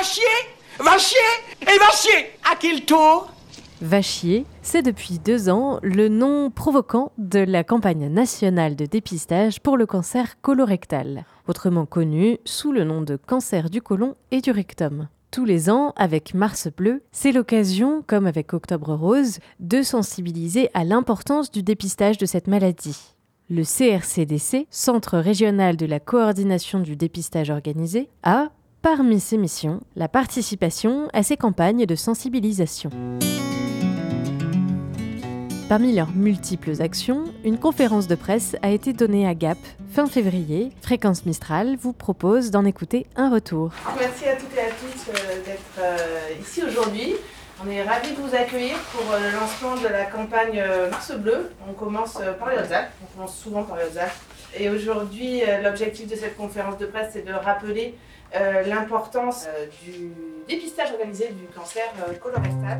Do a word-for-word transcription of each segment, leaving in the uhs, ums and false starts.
chier, va chier et va chier. À quel tour? Va chier, c'est depuis deux ans le nom provoquant de la campagne nationale de dépistage pour le cancer colorectal, autrement connu sous le nom de cancer du côlon et du rectum. Tous les ans, avec Mars Bleu, c'est l'occasion, comme avec Octobre Rose, de sensibiliser à l'importance du dépistage de cette maladie. Le C R C D C, Centre régional de la coordination du dépistage organisé, a, parmi ses missions, la participation à ces campagnes de sensibilisation. Parmi leurs multiples actions, une conférence de presse a été donnée à Gap fin février. Fréquence Mistral vous propose d'en écouter un retour. Merci à toutes et à tous euh, d'être euh, ici aujourd'hui. On est ravis de vous accueillir pour euh, le lancement de la campagne euh, Mars Bleu. On commence euh, par les Hautes-Alpes, on commence souvent par les Hautes-Alpes. Et aujourd'hui, euh, l'objectif de cette conférence de presse, c'est de rappeler euh, l'importance euh, du dépistage organisé du cancer euh, colorectal.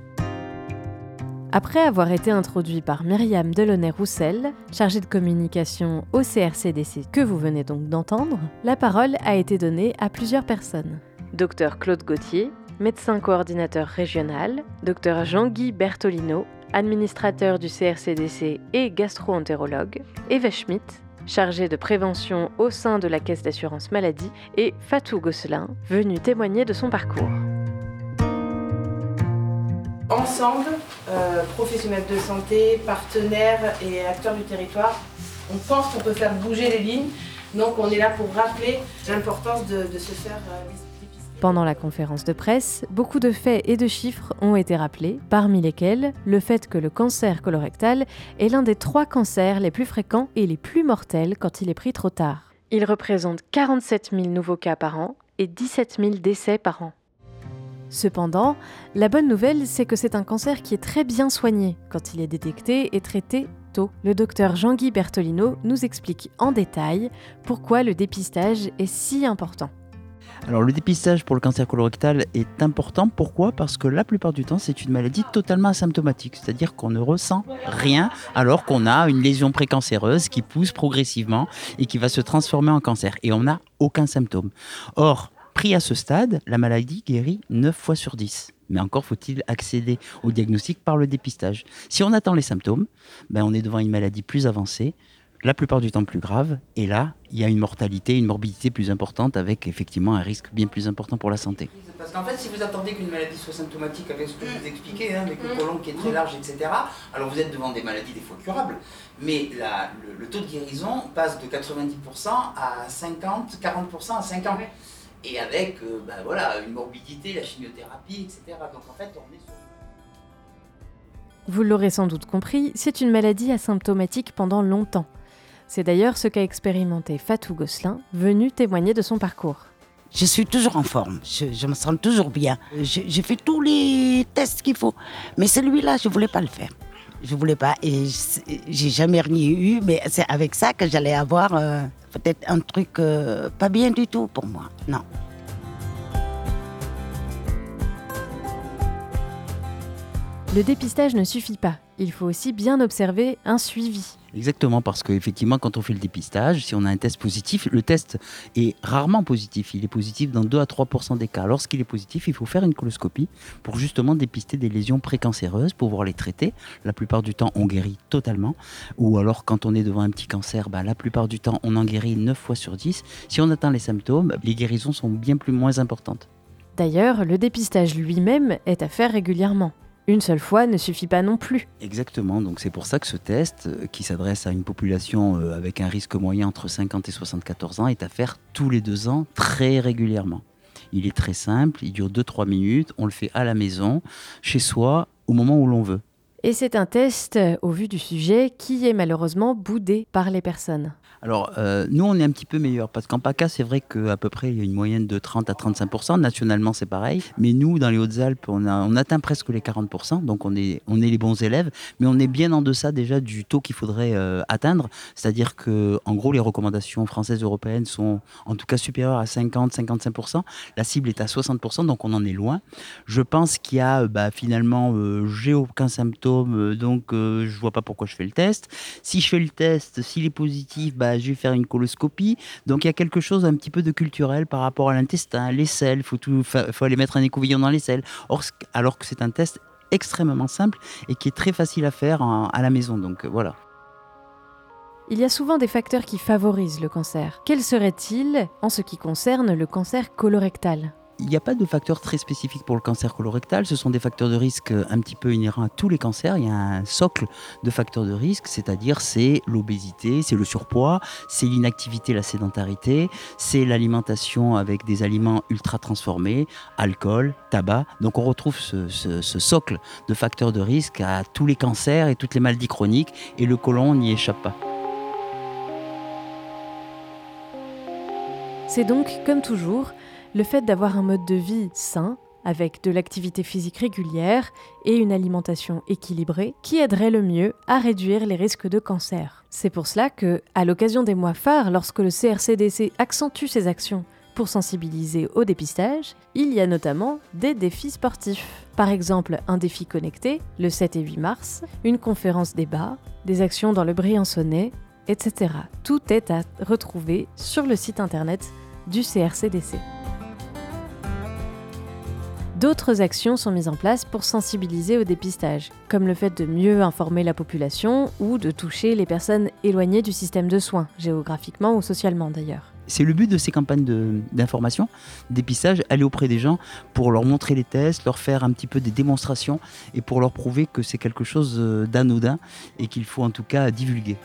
Après avoir été introduit par Myriam Delaunay-Roussel, chargée de communication au C R C D C que vous venez donc d'entendre, la parole a été donnée à plusieurs personnes. Docteur Claude Gauthier, médecin coordinateur régional, Docteur Jean-Guy Bertolino, administrateur du C R C D C et gastro-entérologue, Eva Schmidt, chargée de prévention au sein de la Caisse d'assurance maladie, et Fatou Gosselin, venue témoigner de son parcours. Ensemble, euh, professionnels de santé, partenaires et acteurs du territoire, on pense qu'on peut faire bouger les lignes. Donc on est là pour rappeler l'importance de, de se faire euh, dépister. Pendant la conférence de presse, beaucoup de faits et de chiffres ont été rappelés, parmi lesquels le fait que le cancer colorectal est l'un des trois cancers les plus fréquents et les plus mortels quand il est pris trop tard. Il représente quarante-sept mille nouveaux cas par an et dix-sept mille décès par an. Cependant, la bonne nouvelle, c'est que c'est un cancer qui est très bien soigné quand il est détecté et traité tôt. Le docteur Jean-Guy Bertolino nous explique en détail pourquoi le dépistage est si important. Alors le dépistage pour le cancer colorectal est important. Pourquoi ? Parce que la plupart du temps, c'est une maladie totalement asymptomatique. C'est-à-dire qu'on ne ressent rien alors qu'on a une lésion précancéreuse qui pousse progressivement et qui va se transformer en cancer. Et on n'a aucun symptôme. Or, pris à ce stade, la maladie guérit neuf fois sur dix. Mais encore faut-il accéder au diagnostic par le dépistage. Si on attend les symptômes, ben on est devant une maladie plus avancée, la plupart du temps plus grave, et là, il y a une mortalité, une morbidité plus importante avec effectivement un risque bien plus important pour la santé. Parce qu'en fait, si vous attendez qu'une maladie soit symptomatique avec ce que je vous expliquais, hein, avec le côlon qui est très large, et cetera, alors vous êtes devant des maladies des fois curables, mais la, le, le taux de guérison passe de quatre-vingt-dix pour cent à cinquante, quarante pour cent à cinq ans. Et avec euh, ben voilà, une morbidité, la chimiothérapie, et cetera. Donc en fait, on est sur... Vous l'aurez sans doute compris, c'est une maladie asymptomatique pendant longtemps. C'est d'ailleurs ce qu'a expérimenté Fatou Gosselin, venue témoigner de son parcours. Je suis toujours en forme, je, je me sens toujours bien. J'ai, j'ai fait tous les tests qu'il faut, mais celui-là, je ne voulais pas le faire. Je ne voulais pas et j'ai jamais rien eu, mais c'est avec ça que j'allais avoir euh, peut-être un truc euh, pas bien du tout pour moi, non. Le dépistage ne suffit pas, il faut aussi bien observer un suivi. Exactement, parce qu'effectivement, quand on fait le dépistage, si on a un test positif, le test est rarement positif. Il est positif dans deux à trois pour cent des cas. Lorsqu'il est positif, il faut faire une coloscopie pour justement dépister des lésions précancéreuses, pour pouvoir les traiter. La plupart du temps, on guérit totalement. Ou alors, quand on est devant un petit cancer, bah, la plupart du temps, on en guérit neuf fois sur dix. Si on atteint les symptômes, les guérisons sont bien plus moins importantes. D'ailleurs, le dépistage lui-même est à faire régulièrement. Une seule fois ne suffit pas non plus. Exactement, donc c'est pour ça que ce test, euh, qui s'adresse à une population euh, avec un risque moyen entre cinquante et soixante-quatorze ans, est à faire tous les deux ans, très régulièrement. Il est très simple, il dure deux à trois minutes, on le fait à la maison, chez soi, au moment où l'on veut. Et c'est un test, au vu du sujet, qui est malheureusement boudé par les personnes. Alors, euh, nous, on est un petit peu meilleurs, parce qu'en PACA, c'est vrai qu'à peu près, il y a une moyenne de trente à trente-cinq pour cent. Nationalement, c'est pareil. Mais nous, dans les Hautes-Alpes, on, a, on atteint presque les quarante pour cent, donc on est, on est les bons élèves. Mais on est bien en deçà déjà du taux qu'il faudrait euh, atteindre. C'est-à-dire que, en gros, les recommandations françaises et européennes sont en tout cas supérieures à cinquante à cinquante-cinq pour cent. La cible est à soixante pour cent, donc on en est loin. Je pense qu'il y a, bah, finalement, euh, j'ai aucun symptôme, symptômes, donc euh, je vois pas pourquoi je fais le test. Si je fais le test, s'il est positif, bah, je vais faire une coloscopie. Donc il y a quelque chose un petit peu de culturel par rapport à l'intestin, les selles, il faut, tout, faut aller mettre un écouvillon dans les selles. Or, alors que c'est un test extrêmement simple et qui est très facile à faire en, à la maison. Donc euh, voilà. Il y a souvent des facteurs qui favorisent le cancer. Quels seraient-ils en ce qui concerne le cancer colorectal ? Il n'y a pas de facteurs très spécifiques pour le cancer colorectal. Ce sont des facteurs de risque un petit peu inhérents à tous les cancers. Il y a un socle de facteurs de risque, c'est-à-dire c'est l'obésité, c'est le surpoids, c'est l'inactivité, la sédentarité, c'est l'alimentation avec des aliments ultra transformés, alcool, tabac. Donc on retrouve ce, ce, ce socle de facteurs de risque à tous les cancers et toutes les maladies chroniques, et le côlon n'y échappe pas. C'est donc, comme toujours, le fait d'avoir un mode de vie sain, avec de l'activité physique régulière et une alimentation équilibrée, qui aiderait le mieux à réduire les risques de cancer. C'est pour cela que, à l'occasion des mois phares, lorsque le C R C D C accentue ses actions pour sensibiliser au dépistage, il y a notamment des défis sportifs. Par exemple, un défi connecté, le sept et huit mars, une conférence débat, des actions dans le Briançonnais, et cetera. Tout est à retrouver sur le site internet du C R C D C. D'autres actions sont mises en place pour sensibiliser au dépistage, comme le fait de mieux informer la population ou de toucher les personnes éloignées du système de soins, géographiquement ou socialement d'ailleurs. C'est le but de ces campagnes de, d'information, dépistage, aller auprès des gens pour leur montrer les tests, leur faire un petit peu des démonstrations et pour leur prouver que c'est quelque chose d'anodin et qu'il faut en tout cas divulguer.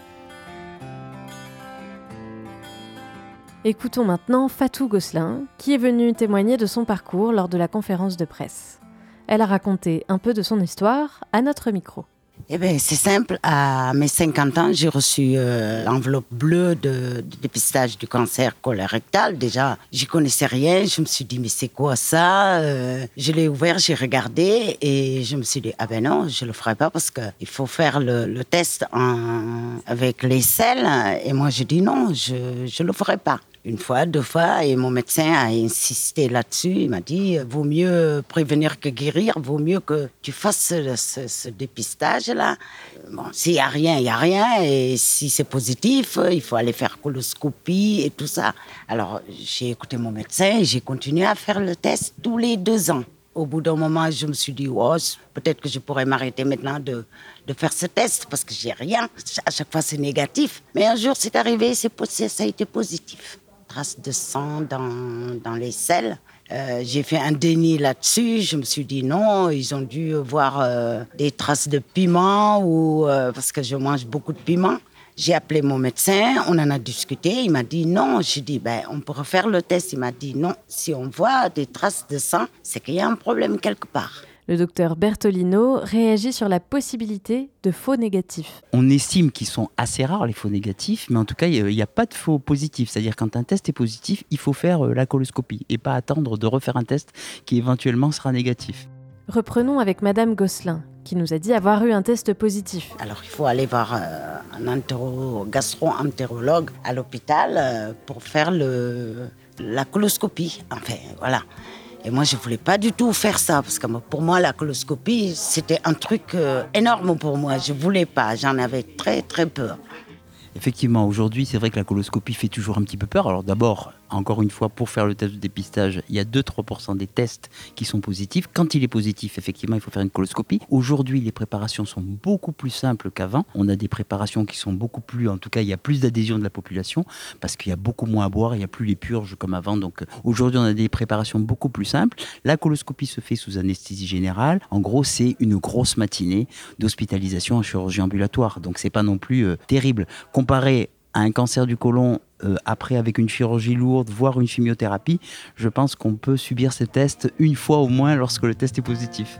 Écoutons maintenant Fatou Gosselin, qui est venue témoigner de son parcours lors de la conférence de presse. Elle a raconté un peu de son histoire à notre micro. Eh bien, c'est simple. À mes cinquante ans, j'ai reçu euh, l'enveloppe bleue de, de dépistage du cancer colorectal. Déjà, j'y connaissais rien. Je me suis dit, mais c'est quoi ça euh, Je l'ai ouvert, j'ai regardé et je me suis dit, ah ben non, je le ferai pas parce qu'il faut faire le, le test en, avec les selles. Et moi, j'ai dit non, je ne le ferai pas. Une fois, deux fois, et mon médecin a insisté là-dessus. Il m'a dit, vaut mieux prévenir que guérir, vaut mieux que tu fasses ce, ce, ce dépistage-là. Bon, s'il n'y a rien, il n'y a rien, et si c'est positif, il faut aller faire coloscopie et tout ça. Alors, j'ai écouté mon médecin et j'ai continué à faire le test tous les deux ans. Au bout d'un moment, je me suis dit, oh, peut-être que je pourrais m'arrêter maintenant de, de faire ce test parce que j'ai rien. À chaque fois, c'est négatif. Mais un jour, c'est arrivé, c'est, ça a été positif. Traces de sang dans, dans les selles. Euh, j'ai fait un déni là-dessus. Je me suis dit non, ils ont dû voir euh, des traces de piment ou, euh, parce que je mange beaucoup de piment. J'ai appelé mon médecin, on en a discuté. Il m'a dit non. J'ai dit ben, on peut refaire le test. Il m'a dit non. Si on voit des traces de sang, c'est qu'il y a un problème quelque part. Le docteur Bertolino réagit sur la possibilité de faux négatifs. On estime qu'ils sont assez rares, les faux négatifs, mais en tout cas, il n'y a pas de faux positifs. C'est-à-dire quand un test est positif, il faut faire la coloscopie et pas attendre de refaire un test qui éventuellement sera négatif. Reprenons avec Madame Gosselin, qui nous a dit avoir eu un test positif. Alors, il faut aller voir euh, un entéro, gastro-entérologue à l'hôpital euh, pour faire le, la coloscopie. Enfin, voilà. Et moi, je ne voulais pas du tout faire ça, parce que pour moi, la coloscopie, c'était un truc euh, énorme pour moi. Je ne voulais pas, j'en avais très, très peur. Effectivement, aujourd'hui, c'est vrai que la coloscopie fait toujours un petit peu peur. Alors d'abord, encore une fois, pour faire le test de dépistage, il y a deux à trois pour cent des tests qui sont positifs. Quand il est positif, effectivement, il faut faire une coloscopie. Aujourd'hui, les préparations sont beaucoup plus simples qu'avant. On a des préparations qui sont beaucoup plus... En tout cas, il y a plus d'adhésion de la population parce qu'il y a beaucoup moins à boire, il n'y a plus les purges comme avant. Donc aujourd'hui, on a des préparations beaucoup plus simples. La coloscopie se fait sous anesthésie générale. En gros, c'est une grosse matinée d'hospitalisation en chirurgie ambulatoire. Donc c'est pas non plus euh, terrible. Comparé à un cancer du côlon, euh, après avec une chirurgie lourde, voire une chimiothérapie, je pense qu'on peut subir ce test une fois au moins lorsque le test est positif.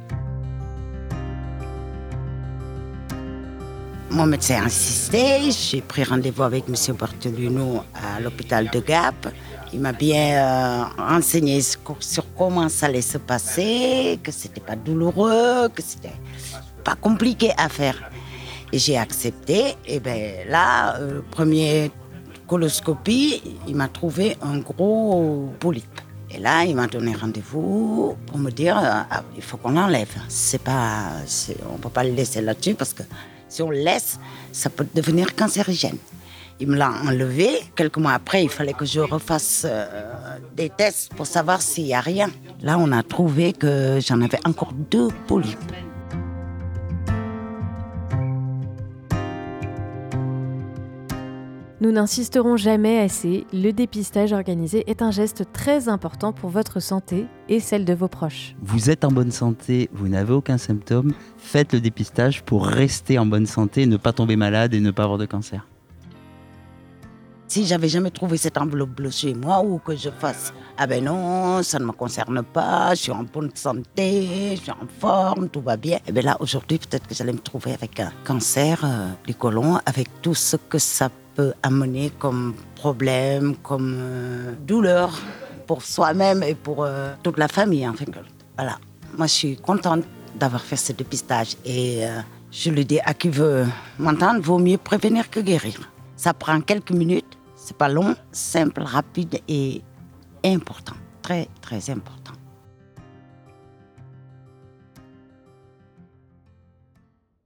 Mon médecin a insisté, j'ai pris rendez-vous avec M. Bertolino à l'hôpital de Gap. Il m'a bien euh, renseigné sur comment ça allait se passer, que c'était pas douloureux, que c'était pas compliqué à faire. Et j'ai accepté. Et bien là, euh, première coloscopie, il m'a trouvé un gros polype. Et là, il m'a donné rendez-vous pour me dire ah, il faut qu'on l'enlève. C'est pas, c'est, on ne peut pas le laisser là-dessus parce que si on le laisse, ça peut devenir cancérigène. Il me l'a enlevé. Quelques mois après, il fallait que je refasse euh, des tests pour savoir s'il n'y a rien. Là, on a trouvé que j'en avais encore deux polypes. Nous n'insisterons jamais assez, le dépistage organisé est un geste très important pour votre santé et celle de vos proches. Vous êtes en bonne santé, vous n'avez aucun symptôme, faites le dépistage pour rester en bonne santé, ne pas tomber malade et ne pas avoir de cancer. Si j'avais jamais trouvé cette enveloppe bleue chez moi ou que je fasse « Ah ben non, ça ne me concerne pas, je suis en bonne santé, je suis en forme, tout va bien », et bien là, aujourd'hui, peut-être que j'allais me trouver avec un cancer euh, du côlon, avec tout ce que ça peut amener comme problème, comme euh, douleur pour soi-même et pour euh, toute la famille. En fait. Voilà. Moi, je suis contente d'avoir fait ce dépistage et euh, je le dis à qui veut m'entendre, vaut mieux prévenir que guérir. Ça prend quelques minutes, c'est pas long, simple, rapide et important, très très important.